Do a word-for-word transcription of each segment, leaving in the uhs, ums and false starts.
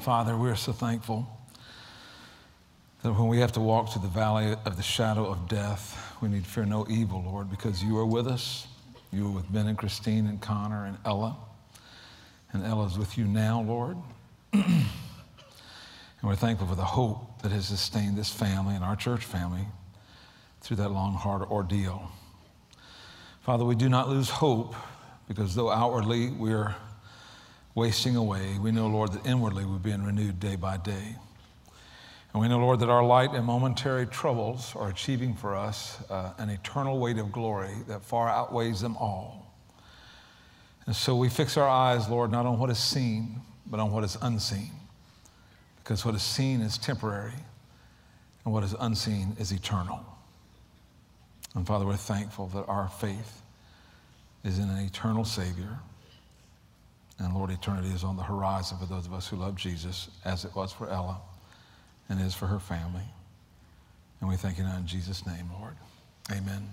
Father, we're so thankful that when we have to walk through the valley of the shadow of death, we need fear no evil, Lord, because you are with us. You are with Ben and Christine and Connor and Ella. And Ella's with you now, Lord. And we're thankful for the hope that has sustained this family and our church family through that long, hard ordeal. Father, we do not lose hope because though outwardly we're wasting away, we know, Lord, that inwardly we're being renewed day by day. And we know, Lord, that our light and momentary troubles are achieving for us uh, an eternal weight of glory that far outweighs them all. And so we fix our eyes, Lord, not on what is seen, but on what is unseen. Because what is seen is temporary, and what is unseen is eternal. And Father, we're thankful that our faith is in an eternal Savior. And Lord, eternity is on the horizon for those of us who love Jesus, as it was for Ella and is for her family. And we thank you now in Jesus' name, Lord. Amen.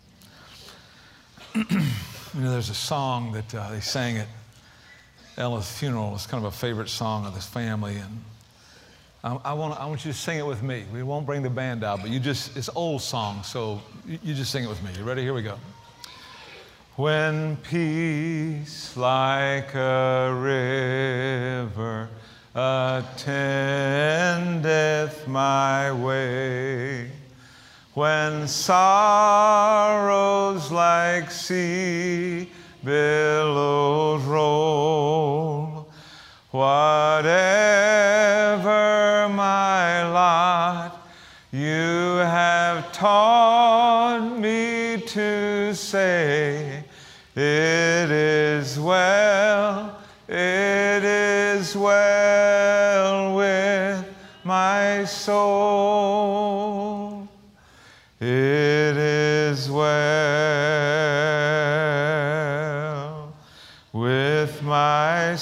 You know, there's a song that uh, they sang at Ella's funeral. It's kind of a favorite song of this family. And I, I, want, I want you to sing it with me. We won't bring the band out, but you just, it's an old song, so you, you just sing it with me. You ready? Here we go. When peace like a river attendeth my way, when sorrows like sea billows roll, whatever my lot, you have taught me to say, it is well, it is well with my soul. It is well with my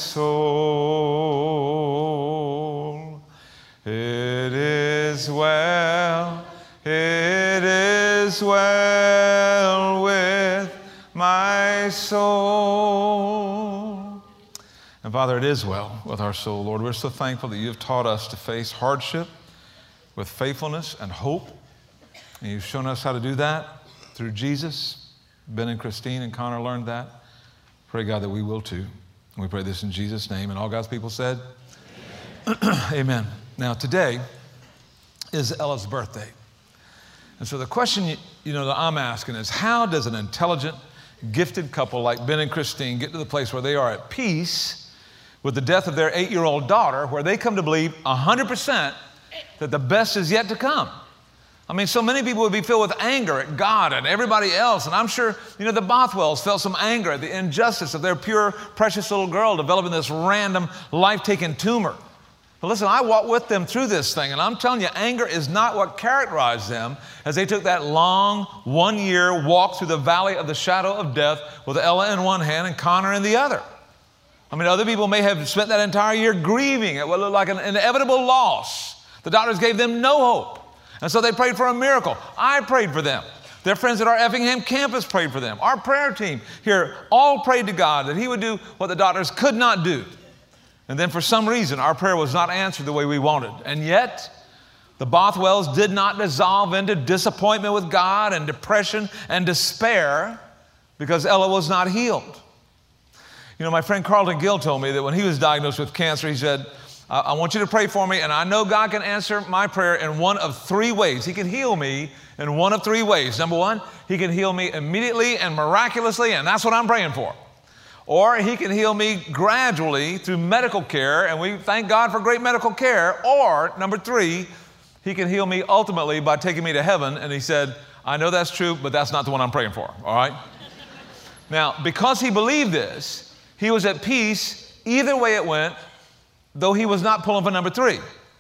soul. It is well, it is well with my soul. And Father, it is well with our soul, Lord. We're so thankful that you've taught us to face hardship with faithfulness and hope. And you've shown us how to do that through Jesus. Ben and Christine and Connor learned that. Pray, God, that we will too. And we pray this in Jesus' name. And all God's people said, amen. Amen. Now, today is Ella's birthday. And so the question, you, you know, that I'm asking is, how does an intelligent, gifted couple like Ben and Christine get to the place where they are at peace with the death of their eight-year-old daughter, where they come to believe one hundred percent that the best is yet to come? I mean, so many people would be filled with anger at God and everybody else. And I'm sure, you know, the Bothwells felt some anger at the injustice of their pure, precious little girl developing this random, life-taking tumor. But listen, I walked with them through this thing, and I'm telling you, anger is not what characterized them as they took that long, one-year walk through the valley of the shadow of death with Ella in one hand and Connor in the other. I mean, other people may have spent that entire year grieving at what looked like an inevitable loss. The doctors gave them no hope. And so they prayed for a miracle. I prayed for them. Their friends at our Effingham campus prayed for them. Our prayer team here all prayed to God that he would do what the doctors could not do. And then for some reason, our prayer was not answered the way we wanted. And yet, the Bothwells did not dissolve into disappointment with God and depression and despair because Ella was not healed. You know, my friend Carlton Gill told me that when he was diagnosed with cancer, he said, I want you to pray for me, and I know God can answer my prayer in one of three ways. He can heal me in one of three ways. Number one, he can heal me immediately and miraculously, and that's what I'm praying for. Or he can heal me gradually through medical care, and we thank God for great medical care. Or, number three, he can heal me ultimately by taking me to heaven. And he said, I know that's true, but that's not the one I'm praying for, all right? Now, because he believed this, he was at peace either way it went, though he was not pulling for number three.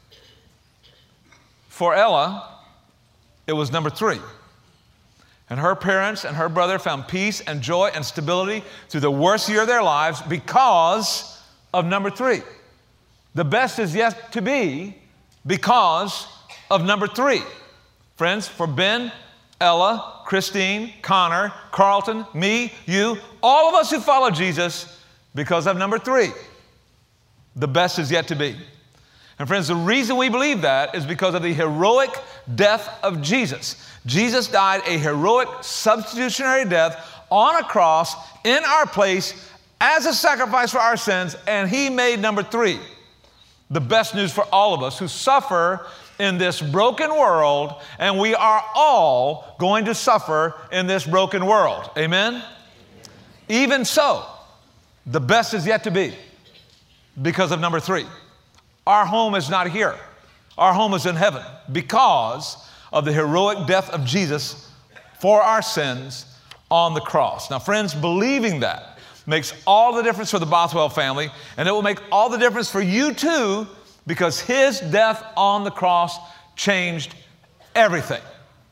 For Ella, it was number three. And her parents and her brother found peace and joy and stability through the worst year of their lives because of number three. The best is yet to be because of number three. Friends, for Ben, Ella, Christine, Connor, Carlton, me, you, all of us who follow Jesus, because of number three. The best is yet to be. And friends, the reason we believe that is because of the heroic death of Jesus. Jesus died a heroic substitutionary death on a cross in our place as a sacrifice for our sins, and he made, number three, the best news for all of us who suffer in this broken world, and we are all going to suffer in this broken world. Amen? Even so, the best is yet to be because of number three. Our home is not here. Our home is in heaven because of the heroic death of Jesus for our sins on the cross. Now, friends, believing that makes all the difference for the Bothwell family, and it will make all the difference for you too, because his death on the cross changed everything.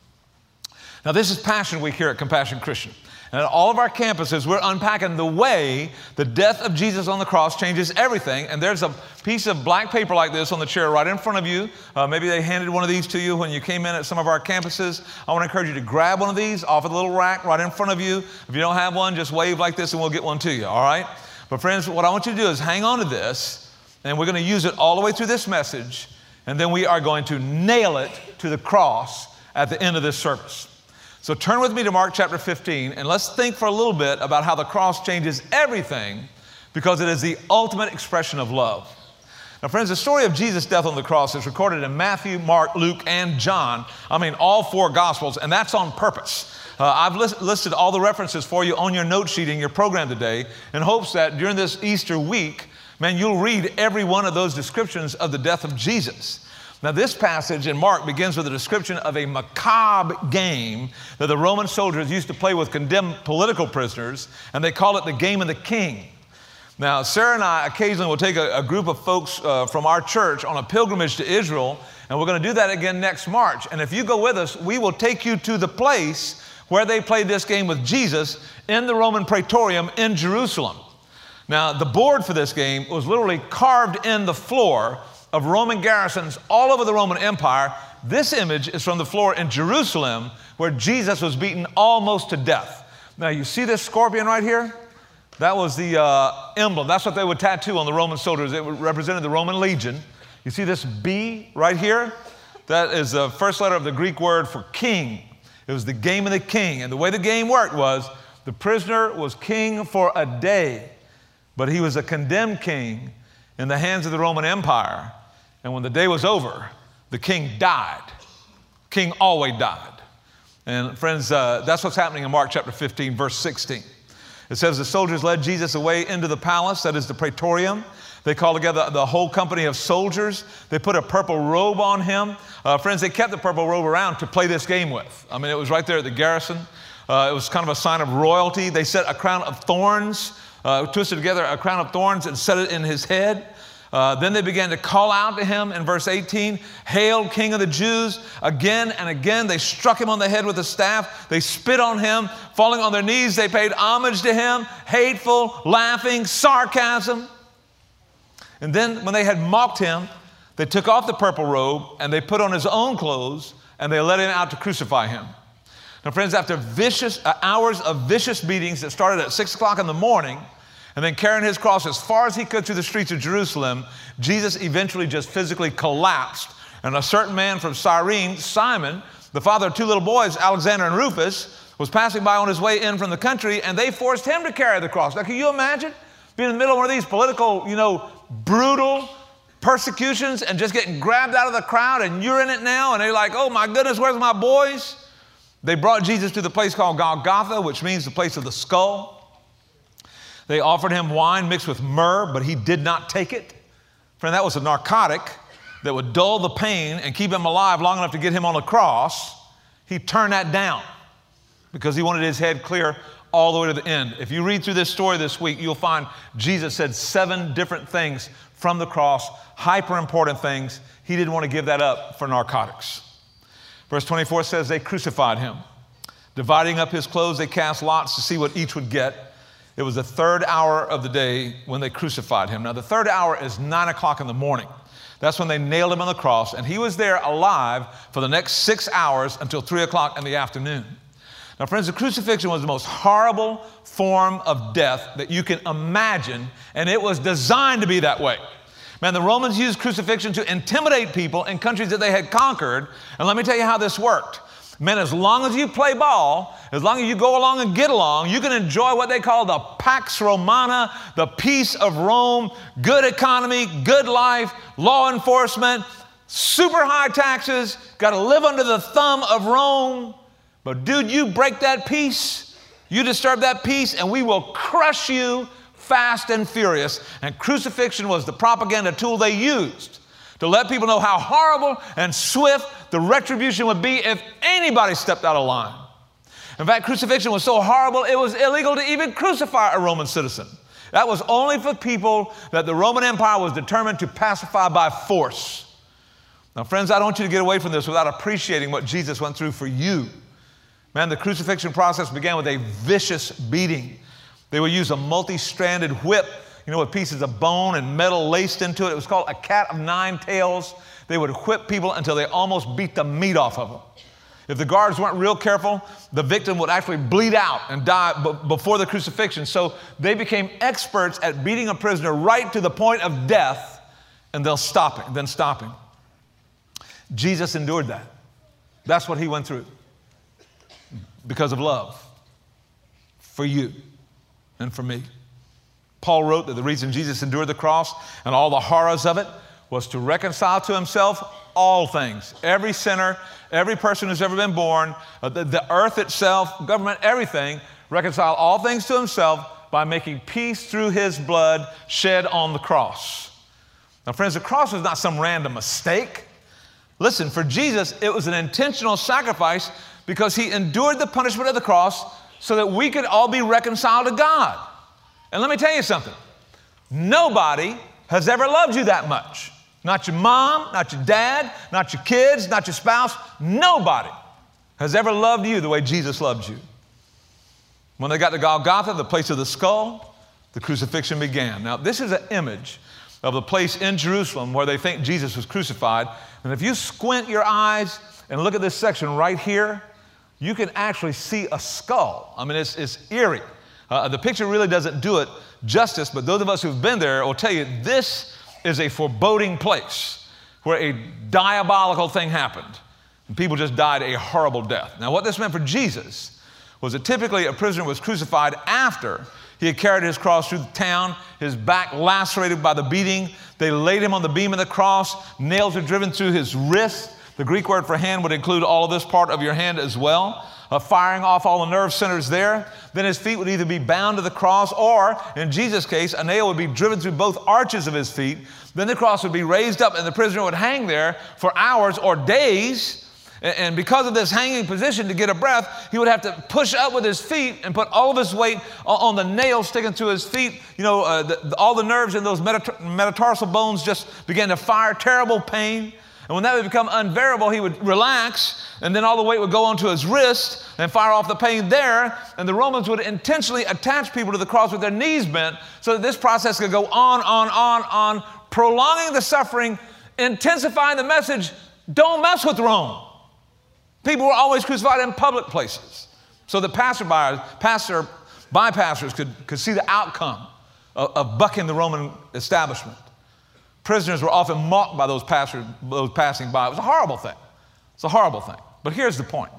Now, this is Passion Week here at Compassion Christian. And at all of our campuses, we're unpacking the way the death of Jesus on the cross changes everything. And there's a piece of black paper like this on the chair right in front of you. Uh, maybe they handed one of these to you when you came in at some of our campuses. I want to encourage you to grab one of these off of the little rack right in front of you. If you don't have one, just wave like this and we'll get one to you, all right? But friends, what I want you to do is hang on to this, and we're going to use it all the way through this message, and then we are going to nail it to the cross at the end of this service. So turn with me to Mark chapter fifteen, and let's think for a little bit about how the cross changes everything, because it is the ultimate expression of love. Now, friends, the story of Jesus' death on the cross is recorded in Matthew, Mark, Luke, and John. I mean, all four Gospels, and that's on purpose. Uh, I've list- listed all the references for you on your note sheet in your program today in hopes that during this Easter week, man, you'll read every one of those descriptions of the death of Jesus. Now, this passage in Mark begins with a description of a macabre game that the Roman soldiers used to play with condemned political prisoners, and they call it the Game of the King. Now, Sarah and I occasionally will take a, a group of folks uh, from our church on a pilgrimage to Israel, and we're going to do that again next March. And if you go with us, we will take you to the place where they played this game with Jesus in the Roman Praetorium in Jerusalem. Now, the board for this game was literally carved in the floor of Roman garrisons all over the Roman Empire. This image is from the floor in Jerusalem where Jesus was beaten almost to death. Now, you see this scorpion right here? That was the uh, emblem. That's what they would tattoo on the Roman soldiers. It represented the Roman legion. You see this B right here? That is the first letter of the Greek word for king. It was the Game of the King. And the way the game worked was the prisoner was king for a day, but he was a condemned king in the hands of the Roman Empire. And when the day was over, the king died. King always died. And friends, uh, that's what's happening in Mark chapter fifteen, verse sixteen. It says the soldiers led Jesus away into the palace, that is the Praetorium. They called together the whole company of soldiers. They put a purple robe on him. Uh, friends, they kept the purple robe around to play this game with. I mean, it was right there at the garrison. Uh, it was kind of a sign of royalty. They set a crown of thorns, uh, twisted together a crown of thorns and set it in his head. Uh, then they began to call out to him in verse eighteen, "Hail, King of the Jews." Again and again, they struck him on the head with a staff. They spit on him. Falling on their knees, they paid homage to him, hateful, laughing, sarcasm. And then when they had mocked him, they took off the purple robe and they put on his own clothes and they led him out to crucify him. Now, friends, after vicious uh, hours of vicious beatings that started at six o'clock in the morning, and then carrying his cross as far as he could through the streets of Jerusalem, Jesus eventually just physically collapsed. And a certain man from Cyrene, Simon, the father of two little boys, Alexander and Rufus, was passing by on his way in from the country, and they forced him to carry the cross. Now, can you imagine being in the middle of one of these political, you know, brutal persecutions and just getting grabbed out of the crowd, and you're in it now, and they're like, "Oh my goodness, where's my boys?" They brought Jesus to the place called Golgotha, which means the place of the skull. They offered him wine mixed with myrrh, but he did not take it. Friend, that was a narcotic that would dull the pain and keep him alive long enough to get him on the cross. He turned that down because he wanted his head clear all the way to the end. If you read through this story this week, you'll find Jesus said seven different things from the cross, hyper important things. He didn't want to give that up for narcotics. Verse twenty-four says they crucified him. Dividing up his clothes, they cast lots to see what each would get. It was the third hour of the day when they crucified him. Now, the third hour is nine o'clock in the morning. That's when they nailed him on the cross, and he was there alive for the next six hours until three o'clock in the afternoon. Now, friends, the crucifixion was the most horrible form of death that you can imagine, and it was designed to be that way. Man, the Romans used crucifixion to intimidate people in countries that they had conquered. And let me tell you how this worked. Man, as long as you play ball, as long as you go along and get along, you can enjoy what they call the Pax Romana, the peace of Rome, good economy, good life, law enforcement, super high taxes, got to live under the thumb of Rome. But dude, you break that peace, you disturb that peace, and we will crush you fast and furious. And crucifixion was the propaganda tool they used to let people know how horrible and swift the retribution would be if anybody stepped out of line. In fact, crucifixion was so horrible, it was illegal to even crucify a Roman citizen. That was only for people that the Roman Empire was determined to pacify by force. Now, friends, I don't want you to get away from this without appreciating what Jesus went through for you. Man, the crucifixion process began with a vicious beating. They would use a multi-stranded whip, you know, with pieces of bone and metal laced into it. It was called a cat of nine tails. They would whip people until they almost beat the meat off of them. If the guards weren't real careful, the victim would actually bleed out and die b- before the crucifixion. So they became experts at beating a prisoner right to the point of death, and they'll stop it, then stopping. Jesus endured that. That's what he went through because of love for you and for me. Paul wrote that the reason Jesus endured the cross and all the horrors of it was to reconcile to himself all things. Every sinner, every person who's ever been born, uh, the, the earth itself, government, everything, reconcile all things to himself by making peace through his blood shed on the cross. Now, friends, the cross was not some random mistake. Listen, for Jesus, it was an intentional sacrifice because he endured the punishment of the cross so that we could all be reconciled to God. And let me tell you something. Nobody has ever loved you that much. Not your mom, not your dad, not your kids, not your spouse. Nobody has ever loved you the way Jesus loved you. When they got to Golgotha, the place of the skull, the crucifixion began. Now, this is an image of the place in Jerusalem where they think Jesus was crucified. And if you squint your eyes and look at this section right here, you can actually see a skull. I mean, it's, it's eerie. Uh, the picture really doesn't do it justice, but those of us who've been there will tell you this is a foreboding place where a diabolical thing happened and people just died a horrible death. Now, what this meant for Jesus was that typically a prisoner was crucified after he had carried his cross through the town, his back lacerated by the beating. They laid him on the beam of the cross. Nails were driven through his wrist. The Greek word for hand would include all of this part of your hand as well. Uh, firing off all the nerve centers there. Then his feet would either be bound to the cross or, in Jesus' case, a nail would be driven through both arches of his feet. Then the cross would be raised up and the prisoner would hang there for hours or days. And, and because of this hanging position to get a breath, he would have to push up with his feet and put all of his weight on, on the nail sticking through his feet. You know, uh, the, the, all the nerves in those metatar- metatarsal bones just began to fire, terrible pain. And when that would become unbearable, he would relax, and then all the weight would go onto his wrist and fire off the pain there. And the Romans would intentionally attach people to the cross with their knees bent so that this process could go on, on, on, on, prolonging the suffering, intensifying the message, don't mess with Rome. People were always crucified in public places so that passerby, passer, bypassers could, could see the outcome of, of bucking the Roman establishment. Prisoners were often mocked by those, passers, those passing by. It was a horrible thing. It's a horrible thing. But here's the point.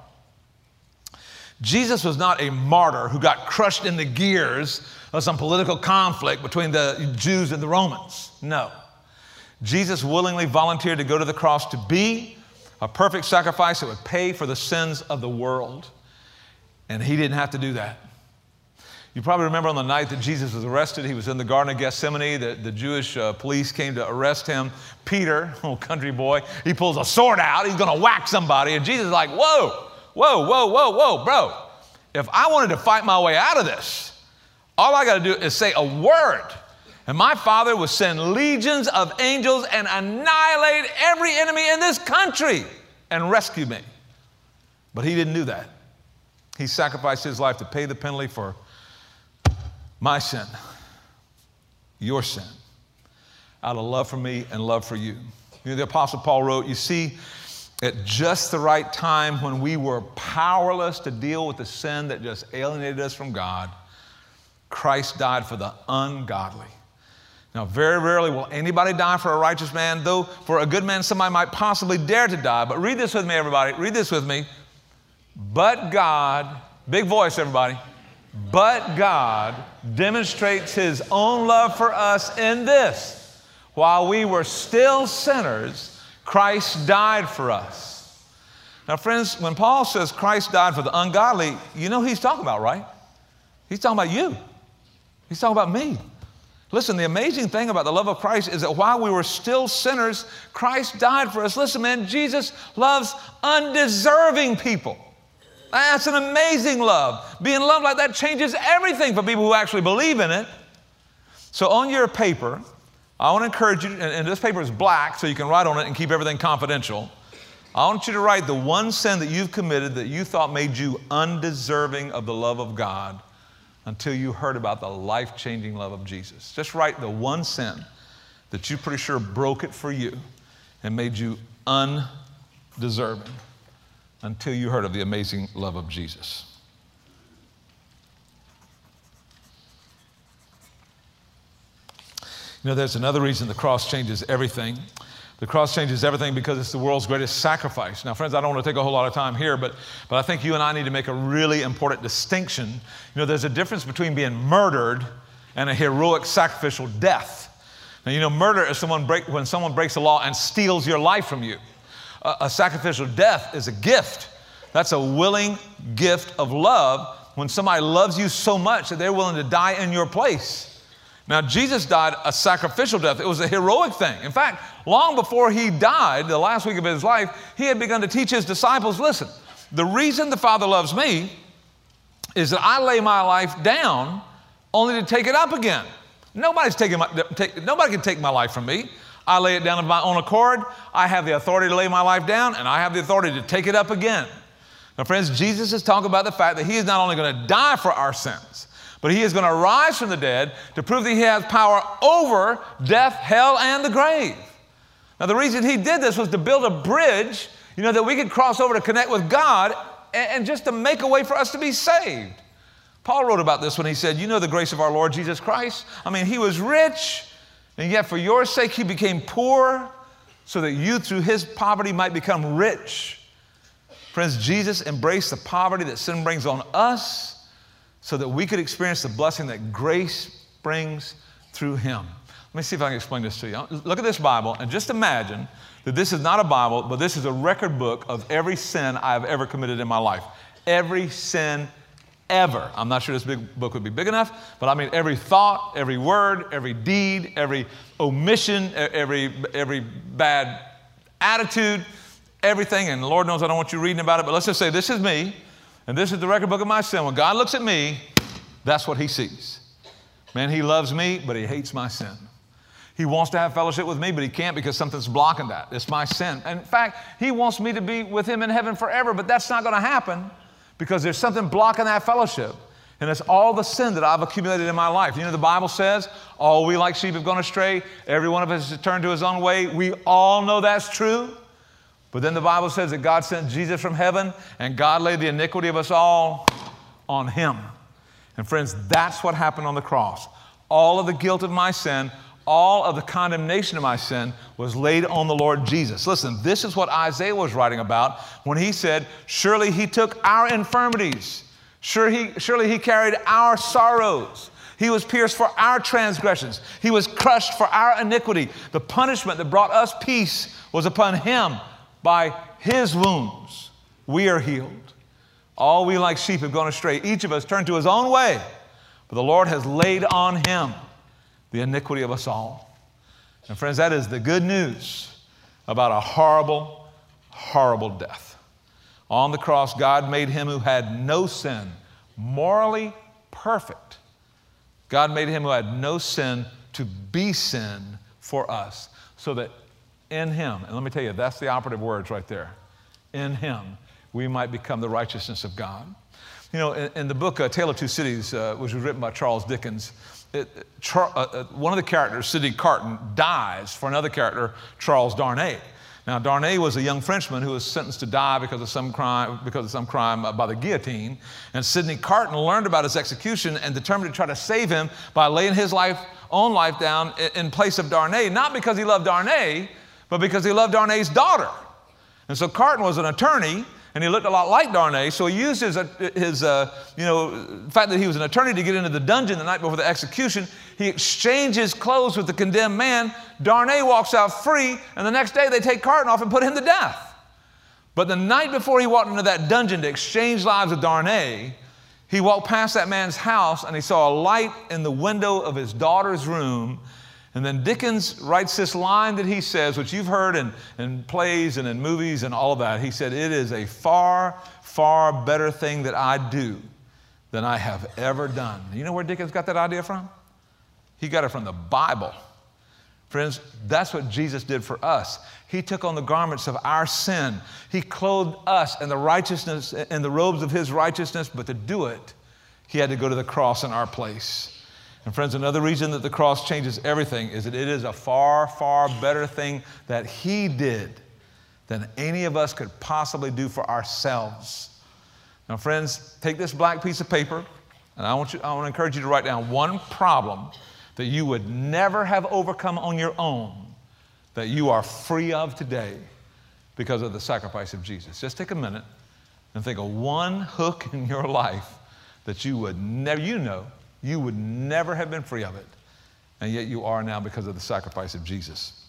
Jesus was not a martyr who got crushed in the gears of some political conflict between the Jews and the Romans. No. Jesus willingly volunteered to go to the cross to be a perfect sacrifice that would pay for the sins of the world. And he didn't have to do that. You probably remember on the night that Jesus was arrested, he was in the Garden of Gethsemane. The, the Jewish uh, police came to arrest him. Peter, oh country boy, he pulls a sword out. He's going to whack somebody. And Jesus is like, whoa, whoa, whoa, whoa, whoa, bro. If I wanted to fight my way out of this, all I got to do is say a word. And my Father would send legions of angels and annihilate every enemy in this country and rescue me. But he didn't do that. He sacrificed his life to pay the penalty for my sin, your sin, out of love for me and love for you. You know, the Apostle Paul wrote, you see, at just the right time when we were powerless to deal with the sin that just alienated us from God, Christ died for the ungodly. Now, very rarely will anybody die for a righteous man, though for a good man, somebody might possibly dare to die. But read this with me, everybody. Read this with me. But God, big voice, everybody. But God demonstrates his own love for us in this: while we were still sinners, Christ died for us. Now, friends, when Paul says Christ died for the ungodly, you know who he's talking about, right? He's talking about you. He's talking about me. Listen, the amazing thing about the love of Christ is that while we were still sinners, Christ died for us. Listen, man, Jesus loves undeserving people. That's an amazing love. Being loved like that changes everything for people who actually believe in it. So on your paper, I want to encourage you, and, and this paper is black, so you can write on it and keep everything confidential. I want you to write the one sin that you've committed that you thought made you undeserving of the love of God until you heard about the life-changing love of Jesus. Just write the one sin that you're pretty sure broke it for you and made you undeserving until you heard of the amazing love of Jesus. You know, there's another reason the cross changes everything. The cross changes everything because it's the world's greatest sacrifice. Now, friends, I don't want to take a whole lot of time here, but, but I think you and I need to make a really important distinction. You know, there's a difference between being murdered and a heroic sacrificial death. Now, you know, murder is someone break, when someone breaks the law and steals your life from you. A, a sacrificial death is a gift. That's a willing gift of love when somebody loves you so much that they're willing to die in your place. Now, Jesus died a sacrificial death. It was a heroic thing. In fact, long before he died, the last week of his life, he had begun to teach his disciples, listen, the reason the Father loves me is that I lay my life down only to take it up again. Nobody's taking my, take, nobody can take my life from me. I lay it down of my own accord. I have the authority to lay my life down, and I have the authority to take it up again. Now, friends, Jesus is talking about the fact that he is not only going to die for our sins, but he is going to rise from the dead to prove that he has power over death, hell, and the grave. Now, the reason he did this was to build a bridge, you know, that we could cross over to connect with God and, and just to make a way for us to be saved. Paul wrote about this when he said, you know the grace of our Lord Jesus Christ. I mean, he was rich, and yet for your sake he became poor so that you through his poverty might become rich. Friends, Jesus embraced the poverty that sin brings on us so that we could experience the blessing that grace brings through him. Let me see if I can explain this to you. Look at this Bible and just imagine that this is not a Bible, but this is a record book of every sin I've ever committed in my life. Every sin ever. I'm not sure this big book would be big enough, but I mean every thought, every word, every deed, every omission, every, every bad attitude, everything. And Lord knows I don't want you reading about it, but let's just say this is me. And this is the record book of my sin. When God looks at me, that's what he sees. Man, he loves me, but he hates my sin. He wants to have fellowship with me, but he can't because something's blocking that. It's my sin. And in fact, he wants me to be with him in heaven forever, but that's not going to happen because there's something blocking that fellowship. And it's all the sin that I've accumulated in my life. You know, the Bible says, all we like sheep have gone astray. Every one of us has turned to his own way. We all know that's true. But then the Bible says that God sent Jesus from heaven and God laid the iniquity of us all on him. And friends, that's what happened on the cross. All of the guilt of my sin, all of the condemnation of my sin was laid on the Lord Jesus. Listen, this is what Isaiah was writing about when he said, surely he took our infirmities. Sure he, surely he carried our sorrows. He was pierced for our transgressions. He was crushed for our iniquity. The punishment that brought us peace was upon him. By his wounds, we are healed. All we like sheep have gone astray. Each of us turned to his own way. But the Lord has laid on him the iniquity of us all. And friends, that is the good news about a horrible, horrible death. On the cross, God made him who had no sin morally perfect. God made him who had no sin to be sin for us so that in him, and let me tell you, that's the operative words right there. In him, we might become the righteousness of God. You know, in, in the book uh, Tale of Two Cities, uh, which was written by Charles Dickens, it, Char, uh, one of the characters, Sidney Carton, dies for another character, Charles Darnay. Now, Darnay was a young Frenchman who was sentenced to die because of some crime, because of some crime by the guillotine. And Sidney Carton learned about his execution and determined to try to save him by laying his life, own life down in place of Darnay, not because he loved Darnay, but because he loved Darnay's daughter. And so Carton was an attorney, and he looked a lot like Darnay, so he used his, his uh, you know, the fact that he was an attorney to get into the dungeon the night before the execution. He exchanged his clothes with the condemned man. Darnay walks out free, and the next day they take Carton off and put him to death. But the night before he walked into that dungeon to exchange lives with Darnay, he walked past that man's house, and he saw a light in the window of his daughter's room. And then Dickens writes this line that he says, which you've heard in, in plays and in movies and all of that. He said, "It is a far, far better thing that I do than I have ever done." You know where Dickens got that idea from? He got it from the Bible. Friends, that's what Jesus did for us. He took on the garments of our sin. He clothed us in the righteousness, in the robes of his righteousness, but to do it, he had to go to the cross in our place. And friends, another reason that the cross changes everything is that it is a far, far better thing that he did than any of us could possibly do for ourselves. Now, friends, take this black piece of paper, and I want you, I want to encourage you to write down one problem that you would never have overcome on your own, that you are free of today because of the sacrifice of Jesus. Just take a minute and think of one hook in your life that you would never, you know, you would never have been free of it, and yet you are now because of the sacrifice of Jesus.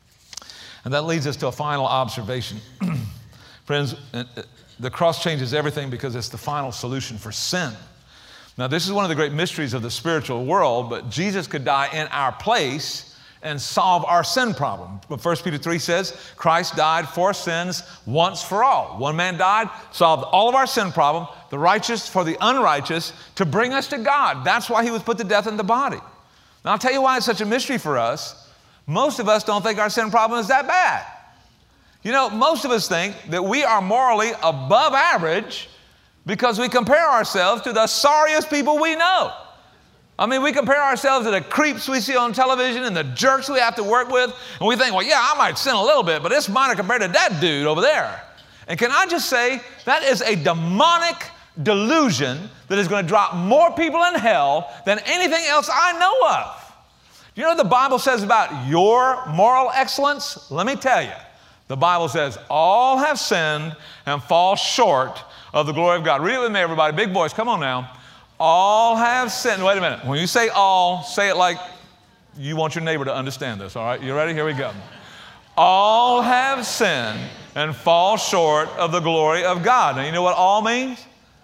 And that leads us to a final observation. Friends, the cross changes everything because it's the final solution for sin. Now, this is one of the great mysteries of the spiritual world, but Jesus could die in our place and solve our sin problem. But First Peter three says, Christ died for sins once for all. One man died, solved all of our sin problem, the righteous for the unrighteous, to bring us to God. That's why he was put to death in the body. Now, I'll tell you why it's such a mystery for us. Most of us don't think our sin problem is that bad. You know, most of us think that we are morally above average because we compare ourselves to the sorriest people we know. I mean, we compare ourselves to the creeps we see on television and the jerks we have to work with, and we think, well, yeah, I might sin a little bit, but it's minor compared to that dude over there. And can I just say, that is a demonic delusion that is going to drop more people in hell than anything else I know of. You know what the Bible says about your moral excellence? Let me tell you. The Bible says, all have sinned and fall short of the glory of God. Read it with me, everybody. Big boys, come on now. All have sinned. Wait a minute. When you say all, say it like you want your neighbor to understand this, all right? You ready? Here we go. All have sinned and fall short of the glory of God. Now, you know what all means?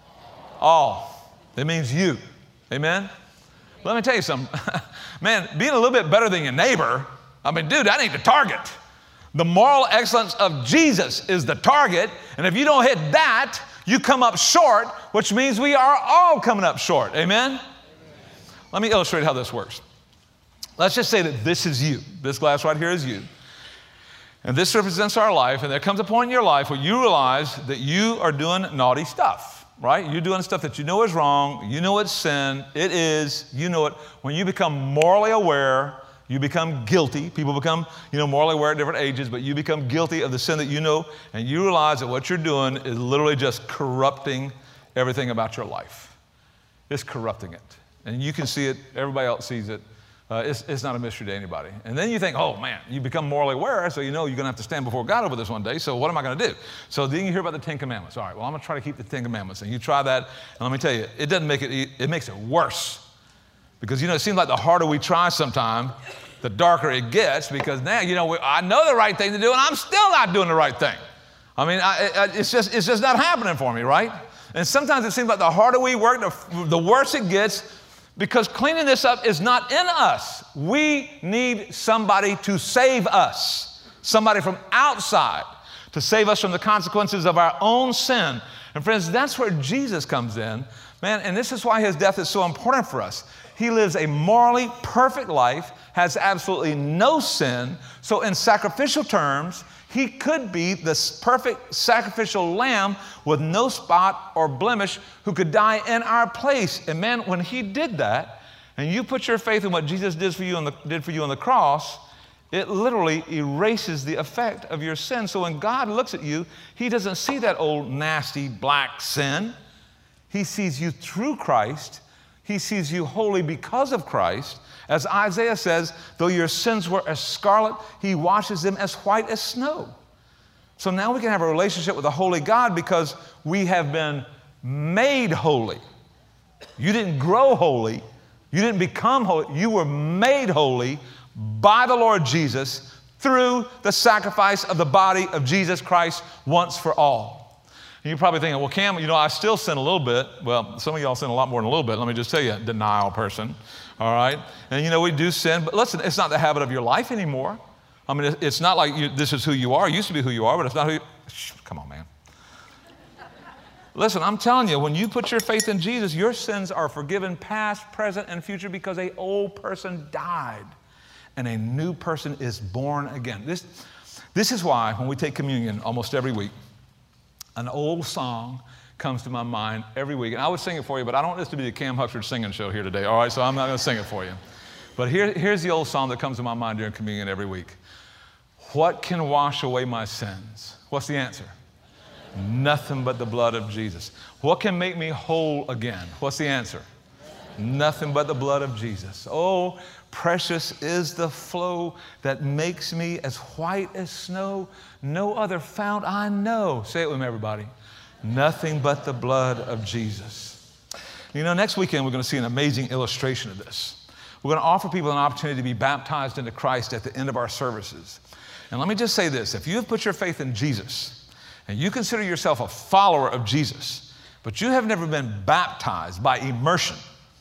All. It means you. Amen? Let me tell you something. Man, being a little bit better than your neighbor, I mean, dude, that ain't the target. The moral excellence of Jesus is the target, and if you don't hit that, you come up short, which means we are all coming up short. Amen? Amen? Let me illustrate how this works. Let's just say that this is you. This glass right here is you. And this represents our life, and there comes a point in your life where you realize that you are doing naughty stuff, right? You're doing stuff that you know is wrong. You know it's sin. It is. You know it. When you become morally aware, you become guilty. People become, you know, morally aware at different ages, but you become guilty of the sin that you know, and you realize that what you're doing is literally just corrupting everything about your life. It's corrupting it. And you can see it. Everybody else sees it. Uh, it's, it's not a mystery to anybody. And then you think, oh, man, you become morally aware, so you know you're going to have to stand before God over this one day, so what am I going to do? So then you hear about the Ten Commandments. All right, well, I'm going to try to keep the Ten Commandments. And you try that, and let me tell you, it doesn't make it, it makes it worse. Because, you know, it seems like the harder we try sometime, the darker it gets, because now, you know, we, I know the right thing to do, and I'm still not doing the right thing. I mean, I, I, it's just it's just not happening for me, right? And sometimes it seems like the harder we work, the, the worse it gets, because cleaning this up is not in us. We need somebody to save us, somebody from outside to save us from the consequences of our own sin. And friends, that's where Jesus comes in, man, and this is why his death is so important for us. He lives a morally perfect life, has absolutely no sin. So in sacrificial terms, he could be the perfect sacrificial lamb with no spot or blemish who could die in our place. And man, when he did that, and you put your faith in what Jesus did for you on the, did for you on the cross, It literally erases the effect of your sin. So when God looks at you, he doesn't see that old nasty black sin. He sees you through Christ. He sees you holy because of Christ. As Isaiah says, though your sins were as scarlet, he washes them as white as snow. So now we can have a relationship with a holy God because we have been made holy. You didn't grow holy. You didn't become holy. You were made holy by the Lord Jesus through the sacrifice of the body of Jesus Christ once for all. And you're probably thinking, well, Cam, you know, I still sin a little bit. Well, some of y'all sin a lot more than a little bit. Let me just tell you, denial person. All right? And, you know, we do sin. But listen, it's not the habit of your life anymore. I mean, it's not like you, this is who you are. It used to be who you are, but it's not who you... Shh, come on, man. Listen, I'm telling you, when you put your faith in Jesus, your sins are forgiven past, present, and future because an old person died and a new person is born again. This, this is why when we take communion almost every week, an old song comes to my mind every week. And I would sing it for you, but I don't want this to be the Cam Huxford singing show here today, all right? So I'm not going to sing it for you. But here, here's the old song that comes to my mind during communion every week. What can wash away my sins? What's the answer? Nothing but the blood of Jesus. What can make me whole again? What's the answer? Nothing but the blood of Jesus. Oh, precious is the flow that makes me as white as snow. No other fount I know. Say it with me, everybody. Nothing but the blood of Jesus. You know, next weekend we're going to see an amazing illustration of this. We're going to offer people an opportunity to be baptized into Christ at the end of our services. And let me just say this. If you have put your faith in Jesus, and you consider yourself a follower of Jesus, but you have never been baptized by immersion,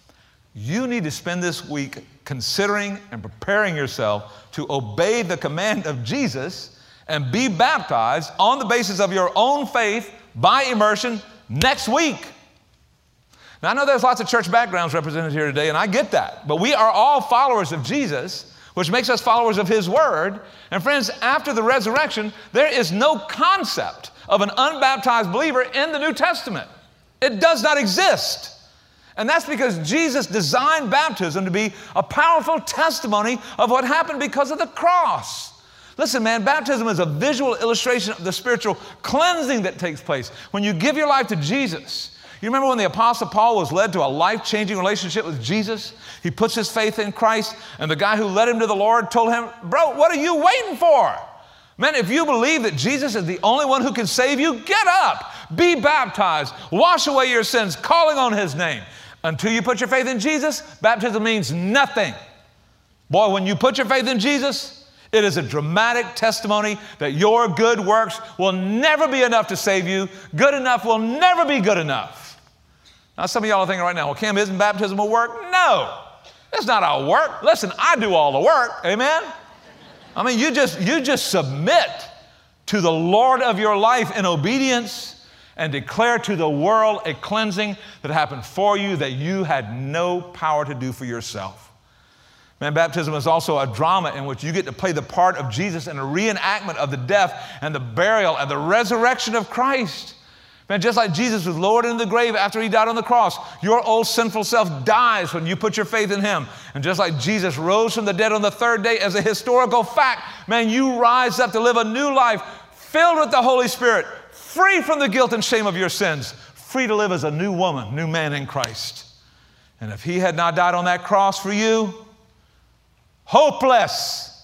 you need to spend this week considering and preparing yourself to obey the command of Jesus and be baptized on the basis of your own faith by immersion next week. Now, I know there's lots of church backgrounds represented here today, and I get that, but we are all followers of Jesus, which makes us followers of his word. And friends, after the resurrection, there is no concept of an unbaptized believer in the New Testament. It does not exist. And that's because Jesus designed baptism to be a powerful testimony of what happened because of the cross. Listen, man, baptism is a visual illustration of the spiritual cleansing that takes place when you give your life to Jesus. You remember when the Apostle Paul was led to a life-changing relationship with Jesus? He puts his faith in Christ, and the guy who led him to the Lord told him, bro, what are you waiting for? Man, if you believe that Jesus is the only one who can save you, get up, be baptized, wash away your sins, calling on his name. Until you put your faith in Jesus, baptism means nothing. Boy, when you put your faith in Jesus, it is a dramatic testimony that your good works will never be enough to save you. Good enough will never be good enough. Now, some of y'all are thinking right now, well, Cam, isn't baptism a work? No, it's not our work. Listen, I do all the work, amen? I mean, you just, you just submit to the Lord of your life in obedience and declare to the world a cleansing that happened for you that you had no power to do for yourself. Man, baptism is also a drama in which you get to play the part of Jesus in a reenactment of the death and the burial and the resurrection of Christ. Man, just like Jesus was lowered into the grave after he died on the cross, your old sinful self dies when you put your faith in him. And just like Jesus rose from the dead on the third day as a historical fact, man, you rise up to live a new life filled with the Holy Spirit, free from the guilt and shame of your sins, free to live as a new woman, new man in Christ. And if he had not died on that cross for you, hopeless,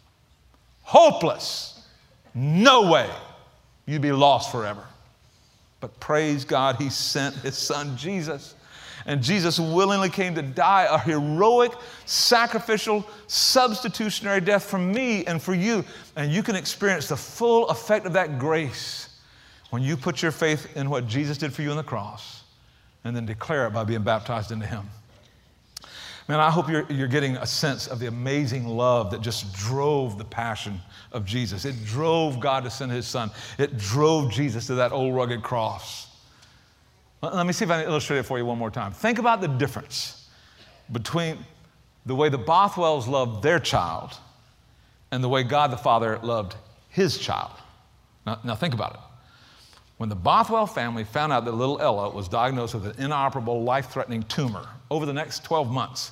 hopeless, no way, you'd be lost forever. But praise God, he sent his son Jesus. And Jesus willingly came to die a heroic, sacrificial, substitutionary death for me and for you. And you can experience the full effect of that grace when you put your faith in what Jesus did for you on the cross and then declare it by being baptized into him. Man, I hope you're, you're getting a sense of the amazing love that just drove the passion of Jesus. It drove God to send his son. It drove Jesus to that old rugged cross. Let me see if I can illustrate it for you one more time. Think about the difference between the way the Bothwells loved their child and the way God the Father loved his child. Now, now think about it. When the Bothwell family found out that little Ella was diagnosed with an inoperable, life-threatening tumor, over the next twelve months,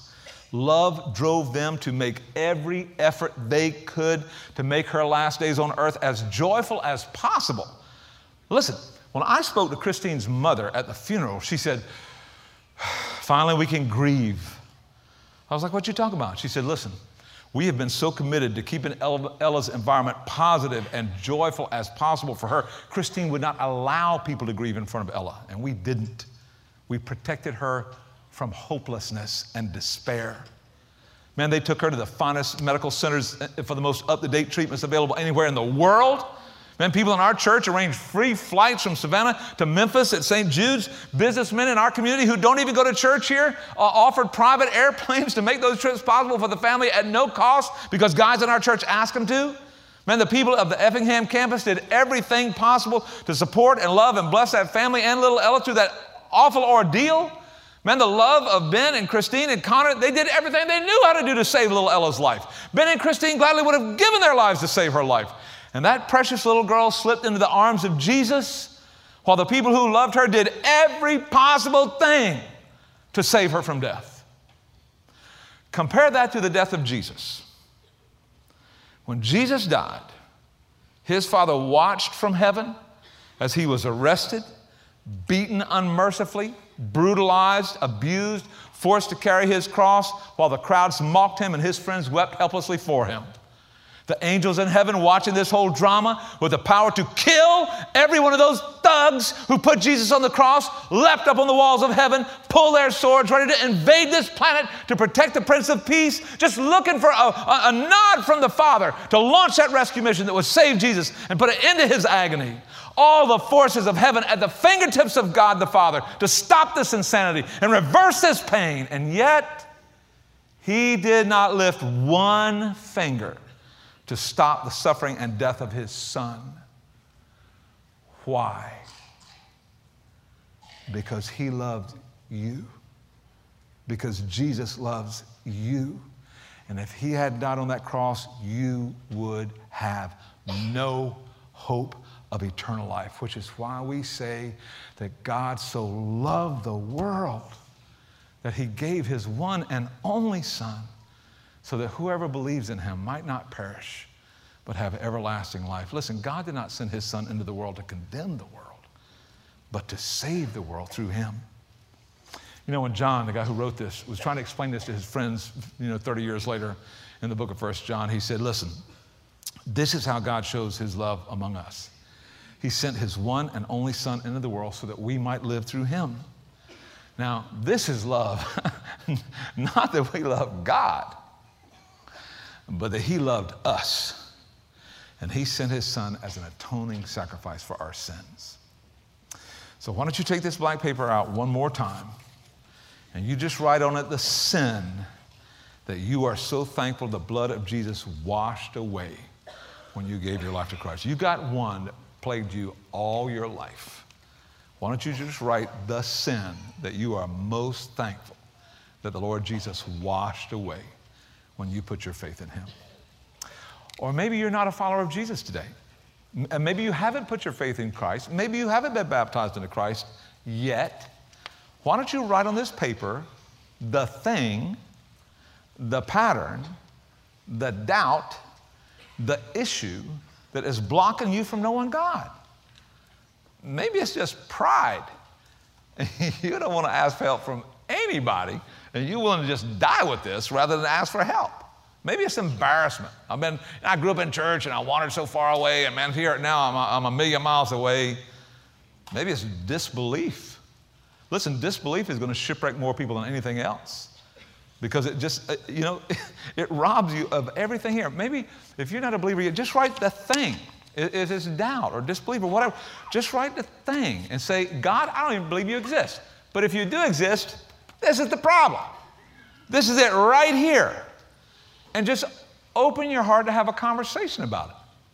Love drove them to make every effort they could to make her last days on earth as joyful as possible. Listen, when I spoke to Christine's mother at the funeral, she said, finally we can grieve. I was like, what you talking about? She said, listen, we have been so committed to keeping Ella's environment positive and joyful as possible for her. Christine would not allow people to grieve in front of Ella, and we didn't. We protected her from hopelessness and despair. Man, they took her to the finest medical centers for the most up-to-date treatments available anywhere in the world. Man, people in our church arranged free flights from Savannah to Memphis at Saint Jude's. Businessmen in our community who don't even go to church here uh, offered private airplanes to make those trips possible for the family at no cost because guys in our church asked them to. Man, the people of the Effingham campus did everything possible to support and love and bless that family and little Ella through that awful ordeal. Man, the love of Ben and Christine and Connor, they did everything they knew how to do to save little Ella's life. Ben and Christine gladly would have given their lives to save her life. And that precious little girl slipped into the arms of Jesus while the people who loved her did every possible thing to save her from death. Compare that to the death of Jesus. When Jesus died, his Father watched from heaven as he was arrested, beaten unmercifully, brutalized, abused, forced to carry his cross while the crowds mocked him and his friends wept helplessly for him. The angels in heaven watching this whole drama with the power to kill every one of those thugs who put Jesus on the cross, leapt up on the walls of heaven, pulled their swords, ready to invade this planet to protect the Prince of Peace, just looking for a, a, a nod from the Father to launch that rescue mission that would save Jesus and put an end to his agony. All the forces of heaven at the fingertips of God the Father to stop this insanity and reverse this pain. And yet, he did not lift one finger to stop the suffering and death of his Son. Why? Because he loved you. Because Jesus loves you. And if he had died on that cross, you would have no hope of eternal life, which is why we say that God so loved the world that he gave his one and only Son so that whoever believes in him might not perish but have everlasting life. Listen, God did not send his Son into the world to condemn the world, but to save the world through him. You know, when John, the guy who wrote this, was trying to explain this to his friends, you know, thirty years later in the book of First John, he said, listen, this is how God shows his love among us. He sent his one and only Son into the world so that we might live through him. Now, this is love. Not that we love God, but that he loved us. And he sent his Son as an atoning sacrifice for our sins. So why don't you take this blank paper out one more time, and you just write on it the sin that you are so thankful the blood of Jesus washed away when you gave your life to Christ. You got one that plagued you all your life. Why don't you just write the sin that you are most thankful that the Lord Jesus washed away when you put your faith in him? Or maybe you're not a follower of Jesus today. And maybe you haven't put your faith in Christ. Maybe you haven't been baptized into Christ yet. Why don't you write on this paper the thing, the pattern, the doubt, the issue that is blocking you from knowing God? Maybe it's just pride. You don't want to ask for help from anybody, and you're willing to just die with this rather than ask for help. Maybe it's embarrassment. I've been, I grew up in church and I wandered so far away, and man, here now I'm a, I'm a million miles away. Maybe it's disbelief. Listen, disbelief is going to shipwreck more people than anything else, because it just, you know, it robs you of everything here. Maybe if you're not a believer yet, just write the thing. If it's doubt or disbelief or whatever, just write the thing and say, God, I don't even believe you exist. But if you do exist, this is the problem. This is it right here. And just open your heart to have a conversation about it.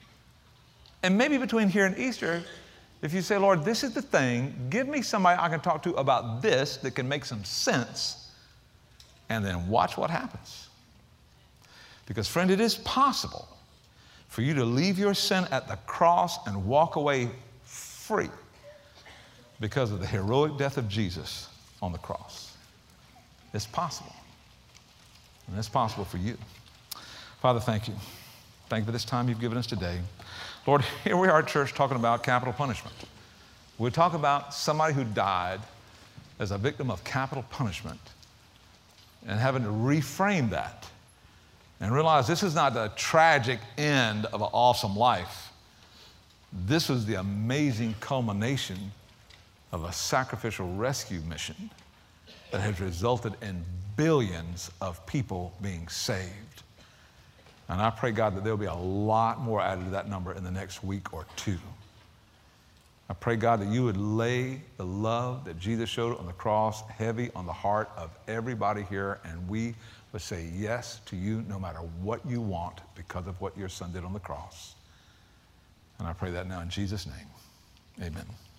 And maybe between here and Easter, if you say, Lord, this is the thing, give me somebody I can talk to about this that can make some sense, and then watch what happens. Because, friend, it is possible for you to leave your sin at the cross and walk away free because of the heroic death of Jesus on the cross. It's possible. And that's possible for you. Father, thank you. Thank you for this time you've given us today. Lord, here we are at church talking about capital punishment. We talk about somebody who died as a victim of capital punishment and having to reframe that and realize this is not the tragic end of an awesome life. This was the amazing culmination of a sacrificial rescue mission that has resulted in billions of people being saved. And I pray, God, that there'll be a lot more added to that number in the next week or two. I pray, God, that you would lay the love that Jesus showed on the cross heavy on the heart of everybody here, and we would say yes to you no matter what you want because of what your son did on the cross. And I pray that now in Jesus' name. Amen.